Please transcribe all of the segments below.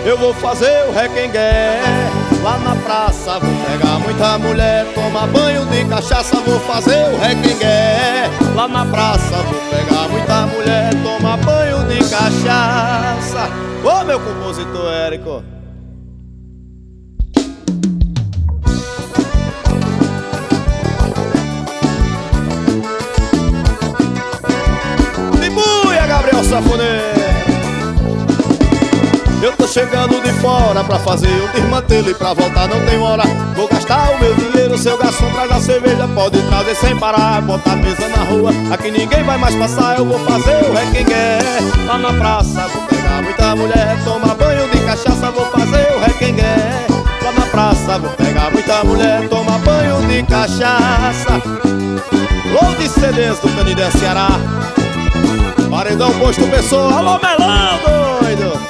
Eu vou fazer o requengué lá na praça, vou pegar muita mulher, tomar banho de cachaça. Vou fazer o requengué lá na praça, vou pegar muita mulher, tomar banho de cachaça. Ô meu compositor Érico, Tibuia, Gabriel Safoneiro. Eu tô chegando de fora pra fazer um desmantelo e pra voltar não tem hora. Vou gastar o meu dinheiro, seu garçom traz a cerveja, pode trazer sem parar, botar a mesa na rua, aqui ninguém vai mais passar. Eu vou fazer o requengué lá na praça, vou pegar muita mulher, tomar banho de cachaça. Vou fazer o requengué lá na praça, vou pegar muita mulher, tomar banho de cachaça. Ou de CDs do Canindé, Ceará, Paredão Posto Pessoa, alô melão doido.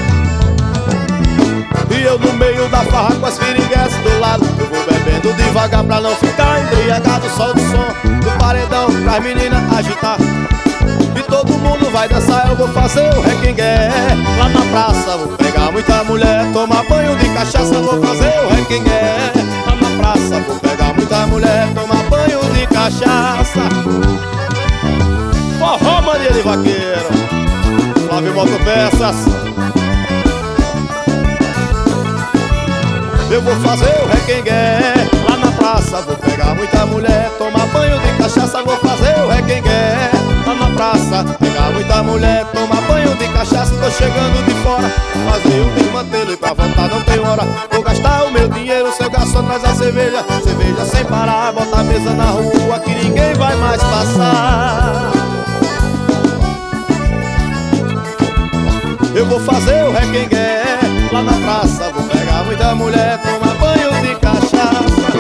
E eu no meio da farra com as piriguetes do lado, eu vou bebendo devagar pra não ficar embriagado. Solta o som do paredão pras meninas agitar e todo mundo vai dançar. Eu vou fazer o requengué lá na praça, vou pegar muita mulher, tomar banho de cachaça. Vou fazer o requengué lá na praça, vou pegar muita mulher, tomar banho de cachaça. Forró Mania de Vaqueiro, Flávio Motopeças. Eu vou fazer o requengué lá na praça, vou pegar muita mulher, tomar banho de cachaça. Vou fazer o requengué lá na praça, pegar muita mulher, tomar banho de cachaça. Tô chegando de fora, fazer um desmantelo e pra voltar não tem hora. Vou gastar o meu dinheiro, seu garçom traz a cerveja, cerveja sem parar, bota a mesa na rua, que ninguém vai mais passar. Eu vou fazer o requengué lá na praça, vou pegar muita mulher, tomar banho de cachaça.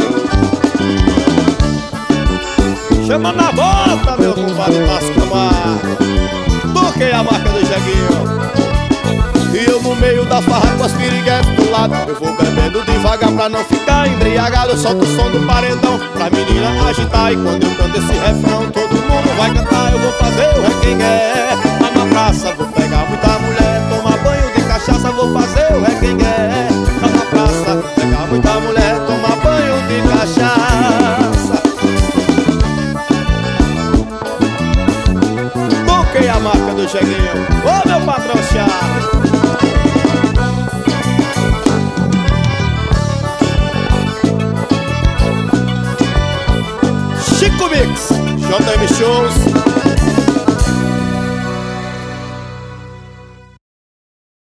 Chama na volta, meu compadre Márcio Camargo, toquei a marca do Jeguinho. E eu no meio da farra com as piriguetes do lado, eu vou bebendo devagar pra não ficar embriagado. Eu solto o som do paredão pra menina agitar, e quando eu canto esse refrão todo mundo vai cantar. Eu vou fazer o requengué lá na praça, vou pegar muita mulher, tomar banho de cachaça. Vou fazer o requengué lá na praça, vou pegar muita mulher, tomar banho de cachaça. Toquei a marca do Jeguinho, ô meu patrão Thiago. Chico Mix, JM Shows,